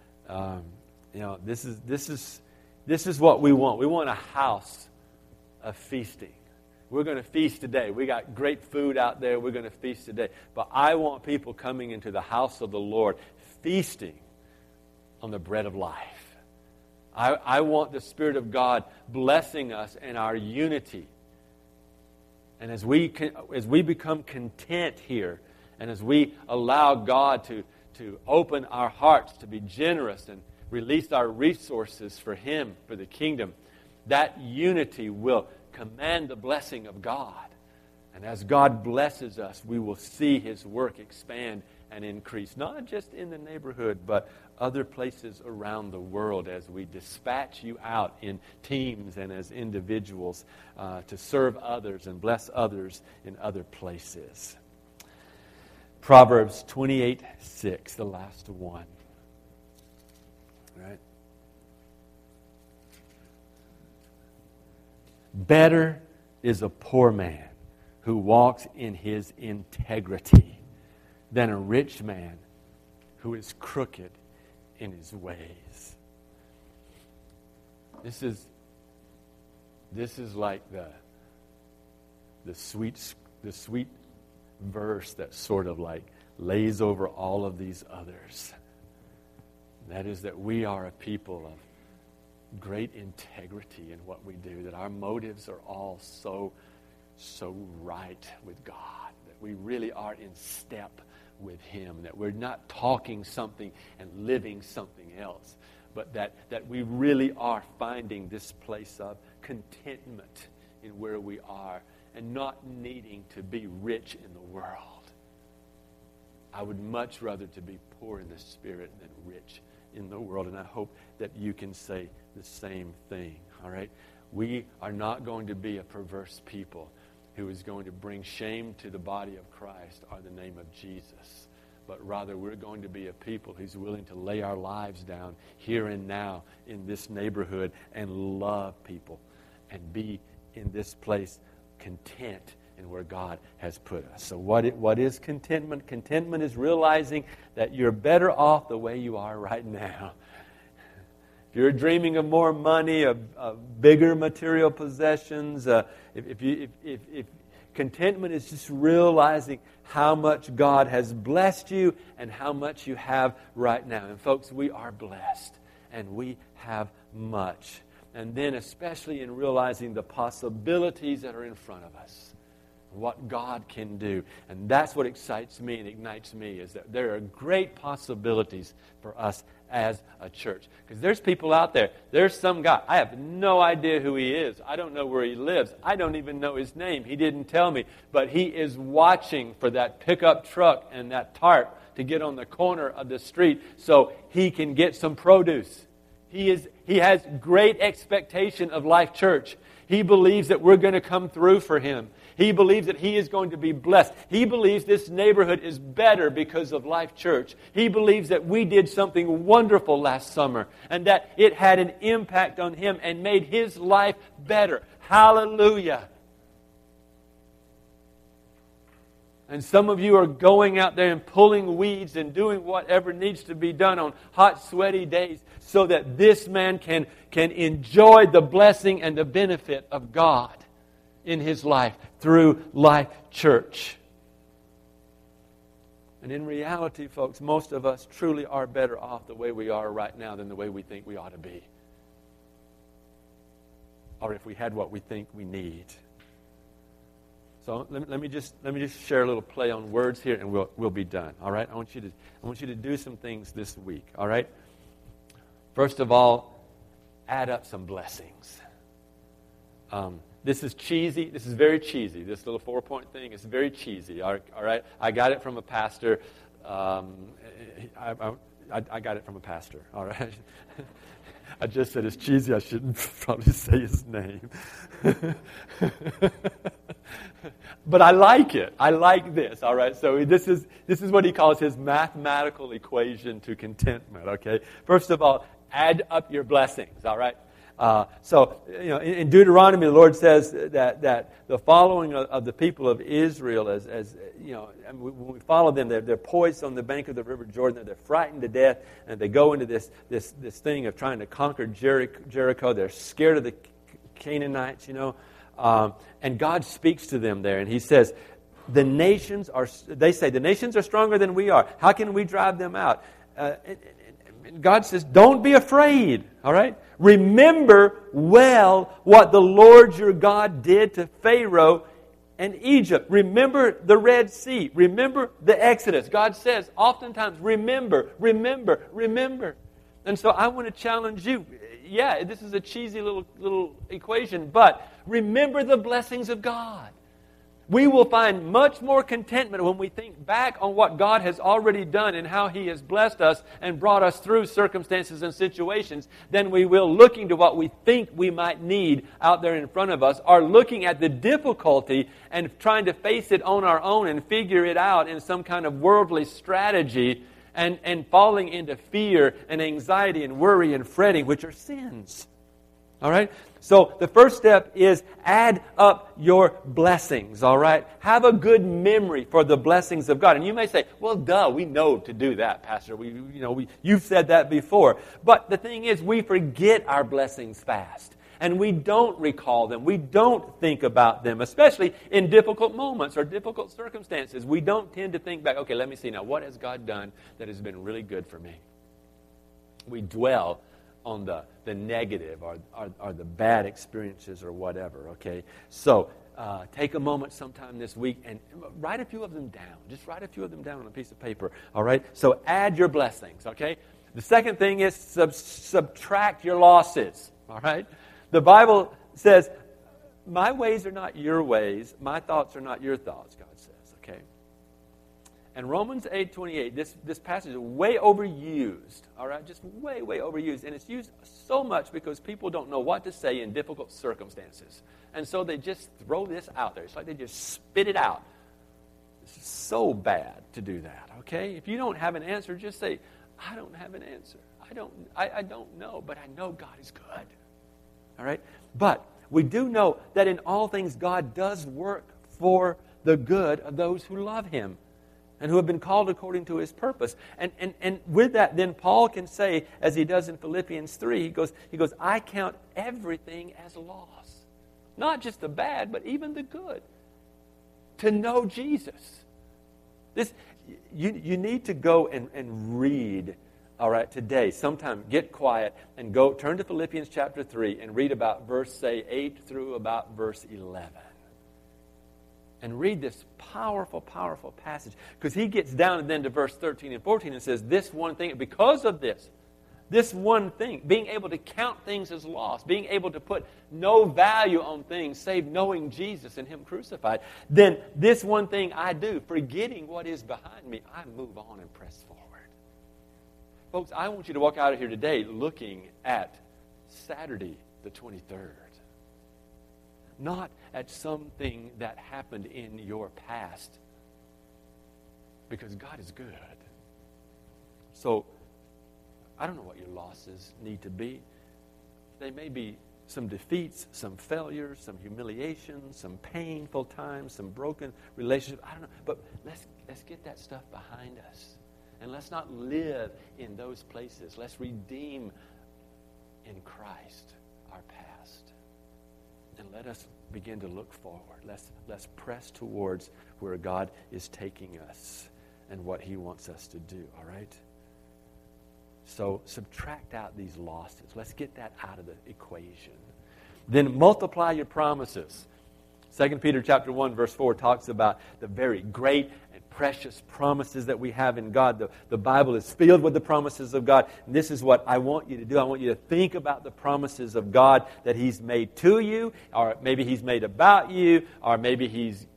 This is what we want. We want a house of feasting. We're going to feast today. We got great food out there. We're going to feast today. But I want people coming into the house of the Lord feasting on the bread of life. I want the Spirit of God blessing us in our unity. And as we become content here, and as we allow God to open our hearts to be generous and release our resources for Him, for the kingdom, that unity will command the blessing of God. And as God blesses us, we will see His work expand and increase, not just in the neighborhood, but other places around the world as we dispatch you out in teams and as individuals to serve others and bless others in other places. Proverbs 28:6, the last one. Right? Better is a poor man who walks in his integrity than a rich man who is crooked in his ways. This is like the sweet verse that sort of like lays over all of these others. That is that we are a people of great integrity in what we do, that our motives are all so right with God, that we really are in step with Him, that we're not talking something and living something else, but that we really are finding this place of contentment in where we are and not needing to be rich in the world. I would much rather to be poor in the spirit than rich in the world, and I hope that you can say the same thing, all right? We are not going to be a perverse people who is going to bring shame to the body of Christ or the name of Jesus. But rather, we're going to be a people who's willing to lay our lives down here and now in this neighborhood and love people and be in this place content in where God has put us. So what is contentment? Contentment is realizing that you're better off the way you are right now. If you're dreaming of more money, of bigger material possessions, if contentment is just realizing how much God has blessed you and how much you have right now. And folks, we are blessed and we have much. And then especially in realizing the possibilities that are in front of us, what God can do. And that's what excites me and ignites me, is that there are great possibilities for us as a church. Because there's people out there, there's some guy, I have no idea who he is. I don't know where he lives. I don't even know his name. He didn't tell me. But he is watching for that pickup truck and that tarp to get on the corner of the street so he can get some produce. He has great expectation of Life Church. He believes that we're going to come through for him. He believes that he is going to be blessed. He believes this neighborhood is better because of Life Church. He believes that we did something wonderful last summer and that it had an impact on him and made his life better. Hallelujah. And some of you are going out there and pulling weeds and doing whatever needs to be done on hot, sweaty days so that this man can enjoy the blessing and the benefit of God in his life through Life Church. And in reality, folks, most of us truly are better off the way we are right now than the way we think we ought to be. Or if we had what we think we need. So let me just share a little play on words here, and we'll be done. All right? I want you to do some things this week. All right? First of all, add up some blessings. This is cheesy. This is very cheesy. This little 4-point thing is very cheesy. All right? I got it from a pastor. I got it from a pastor. All right? I just said it's cheesy. I shouldn't probably say his name. But I like it. I like this. All right? So this is what he calls his mathematical equation to contentment. Okay? First of all, add up your blessings. All right? So, in Deuteronomy, the Lord says that the following of the people of Israel, when we follow them, they're poised on the bank of the river Jordan. They're frightened to death, and they go into this thing of trying to conquer Jericho. They're scared of the Canaanites, and God speaks to them there, and He says, the nations are stronger than we are. How can we drive them out? God says, don't be afraid, all right? Remember well what the Lord your God did to Pharaoh and Egypt. Remember the Red Sea. Remember the Exodus. God says oftentimes, remember. And so I want to challenge you. Yeah, this is a cheesy little equation, but remember the blessings of God. We will find much more contentment when we think back on what God has already done and how He has blessed us and brought us through circumstances and situations than we will looking to what we think we might need out there in front of us, or looking at the difficulty and trying to face it on our own and figure it out in some kind of worldly strategy and falling into fear and anxiety and worry and fretting, which are sins. All right? So the first step is add up your blessings, all right? Have a good memory for the blessings of God. And you may say, well, duh, we know to do that, Pastor. You've said that before. But the thing is, we forget our blessings fast. And we don't recall them. We don't think about them, especially in difficult moments or difficult circumstances. We don't tend to think back, okay, let me see now, what has God done that has been really good for me? We dwell on the negative or the bad experiences or whatever, okay? So take a moment sometime this week and write a few of them down. Just write a few of them down on a piece of paper, all right? So add your blessings, okay? The second thing is subtract your losses, all right? The Bible says, my ways are not your ways, my thoughts are not your thoughts, God says, okay? And Romans 8:28, this passage is way overused, all right? Just way overused. And it's used so much because people don't know what to say in difficult circumstances. And so they just throw this out there. It's like they just spit it out. It's so bad to do that, okay? If you don't have an answer, just say, I don't have an answer. I don't know, but I know God is good, all right? But we do know that in all things God does work for the good of those who love Him and who have been called according to His purpose. And with that, then Paul can say, as he does in Philippians 3, he goes, I count everything as loss. Not just the bad, but even the good. To know Jesus. You need to go and read, all right, today. Sometime get quiet and go turn to Philippians chapter 3 and read about verse, say, 8 through about verse 11. And read this powerful passage. Because he gets down then to verse 13 and 14 and says, this one thing, because of this one thing, being able to count things as lost, being able to put no value on things save knowing Jesus and Him crucified, then this one thing I do, forgetting what is behind me, I move on and press forward. Folks, I want you to walk out of here today looking at Saturday the 23rd. Not at something that happened in your past. Because God is good. So, I don't know what your losses need to be. They may be some defeats, some failures, some humiliations, some painful times, some broken relationships. I don't know. But let's get that stuff behind us. And let's not live in those places. Let's redeem in Christ our past. And let us begin to look forward. Let's press towards where God is taking us and what He wants us to do, all right? So subtract out these losses. Let's get that out of the equation. Then multiply your promises. 2 Peter chapter 1, verse 4 talks about the very great and precious promises that we have in God. The Bible is filled with the promises of God. And this is what I want you to do. I want you to think about the promises of God that He's made to you, or maybe He's made about you, or maybe He's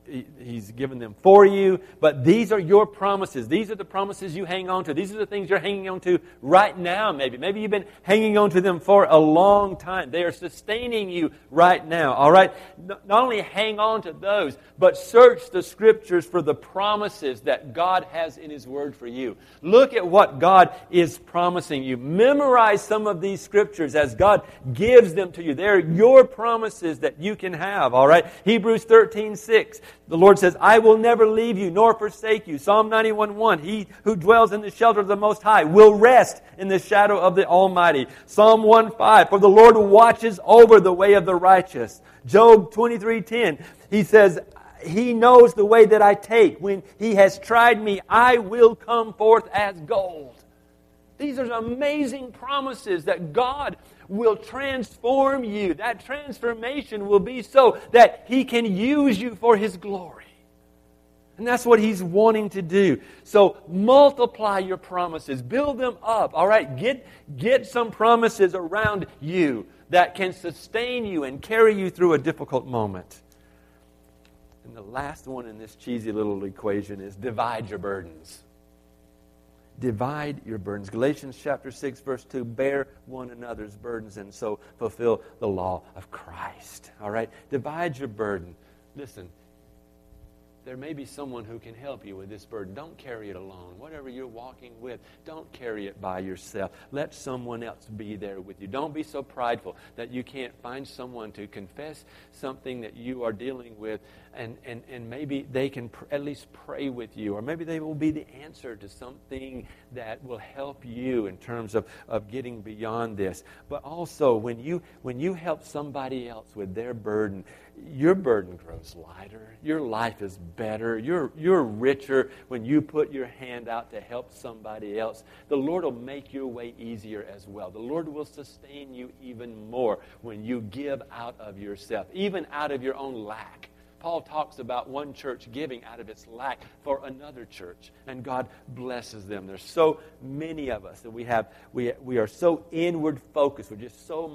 He's given them for you, but these are your promises. These are the promises you hang on to. These are the things you're hanging on to right now, maybe. Maybe you've been hanging on to them for a long time. They are sustaining you right now, all right? Not only hang on to those, but search the Scriptures for the promises that God has in His Word for you. Look at what God is promising you. Memorize some of these Scriptures as God gives them to you. They're your promises that you can have, all right? Hebrews 13:6. The Lord says, I will never leave you nor forsake you. Psalm 91:1. He who dwells in the shelter of the Most High will rest in the shadow of the Almighty. Psalm 1:5. For the Lord watches over the way of the righteous. Job 23:10. He says, He knows the way that I take. When He has tried me, I will come forth as gold. These are amazing promises that God will transform you. That transformation will be so that He can use you for His glory. And that's what He's wanting to do. So multiply your promises. Build them up. All right? Get some promises around you that can sustain you and carry you through a difficult moment. And the last one in this cheesy little equation is divide your burdens. Divide your burdens. Galatians chapter 6, verse 2, bear one another's burdens and so fulfill the law of Christ. All right? Divide your burden. Listen, there may be someone who can help you with this burden. Don't carry it alone. Whatever you're walking with, don't carry it by yourself. Let someone else be there with you. Don't be so prideful that you can't find someone to confess something that you are dealing with, and maybe they can at least pray with you, or maybe they will be the answer to something that will help you in terms of getting beyond this. But also, when you help somebody else with their burden, your burden grows lighter. Your life is better. You're richer when you put your hand out to help somebody else. The Lord will make your way easier as well. The Lord will sustain you even more when you give out of yourself, even out of your own lack. Paul talks about one church giving out of its lack for another church, and God blesses them. There's so many of us that we are so inward focused. We're just so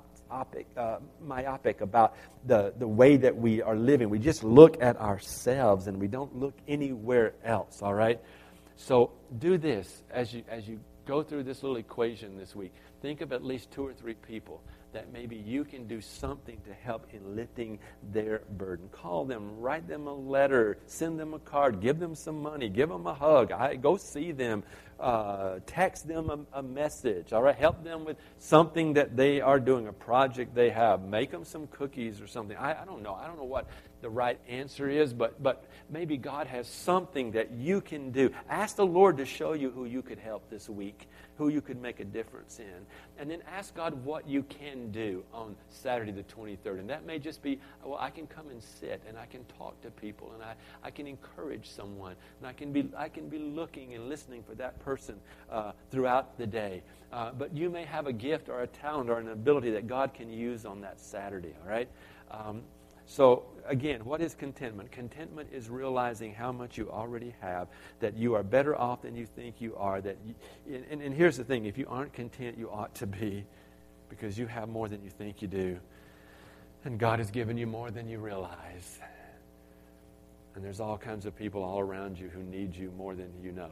myopic about the way that we are living. We just look at ourselves and we don't look anywhere else, all right? So do this as you go through this little equation this week. Think of at least 2 or 3 people that maybe you can do something to help in lifting their burden. Call them, write them a letter, send them a card, give them some money, give them a hug, go see them, text them a message, all right? Help them with something that they are doing, a project they have. Make them some cookies or something. I don't know. I don't know what the right answer is, but maybe God has something that you can do. Ask the Lord to show you who you could help this week, who you could make a difference in. And then ask God what you can do on Saturday the 23rd. And that may just be, well, I can come and sit and I can talk to people and I can encourage someone. And I can be looking and listening for that person throughout the day. But you may have a gift or a talent or an ability that God can use on that Saturday, all right? So, again, what is contentment? Contentment is realizing how much you already have, that you are better off than you think you are. And here's the thing, if you aren't content, you ought to be, because you have more than you think you do. And God has given you more than you realize. And there's all kinds of people all around you who need you more than you know.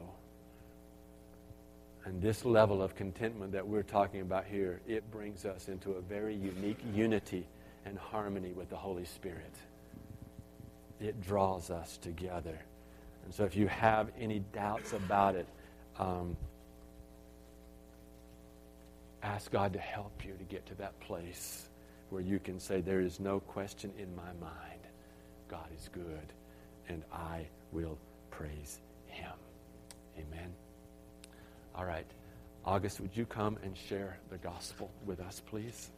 And this level of contentment that we're talking about here, it brings us into a very unique unity and harmony with the Holy Spirit. It draws us together. And so if you have any doubts about it, ask God to help you to get to that place where you can say, there is no question in my mind. God is good, and I will praise Him. Amen. All right. August, would you come and share the gospel with us, please?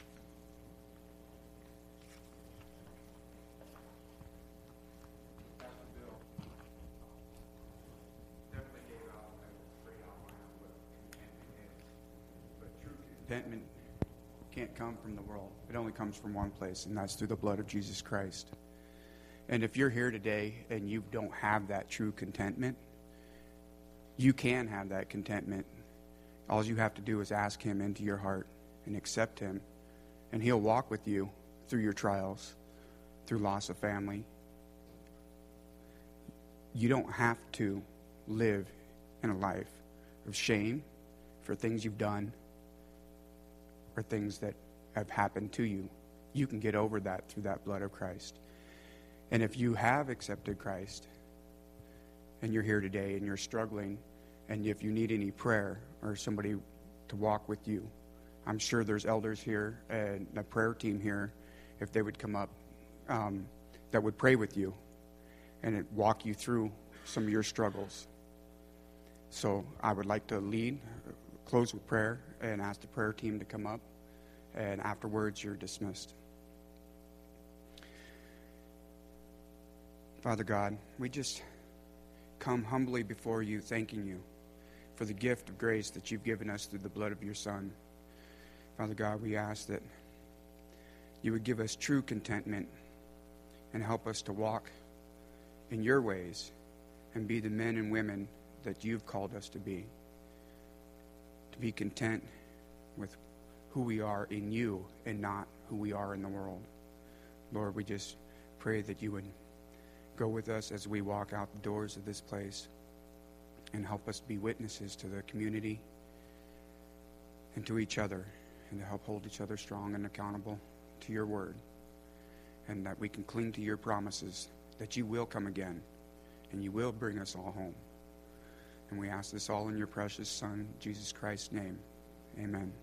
Contentment can't come from the world. It only comes from one place, and that's through the blood of Jesus Christ. And if you're here today and you don't have that true contentment, you can have that contentment. All you have to do is ask Him into your heart and accept Him, and He'll walk with you through your trials, through loss of family, you don't have to live in a life of shame for things you've done or things that have happened to you. You can get over that through that blood of Christ. And if you have accepted Christ and you're here today and you're struggling, and if you need any prayer or somebody to walk with you, I'm sure there's elders here and a prayer team here, if they would come up, that would pray with you and walk you through some of your struggles. So I would like to close with prayer and ask the prayer team to come up, and afterwards you're dismissed. Father God, we just come humbly before you, thanking you for the gift of grace that you've given us through the blood of your Son. Father God, we ask that you would give us true contentment and help us to walk in your ways and be the men and women that you've called us to be content with who we are in you and not who we are in the world. Lord, we just pray that you would go with us as we walk out the doors of this place and help us be witnesses to the community and to each other, and to help hold each other strong and accountable to your word, and that we can cling to your promises that you will come again and you will bring us all home. And we ask this all in your precious Son, Jesus Christ's name. Amen.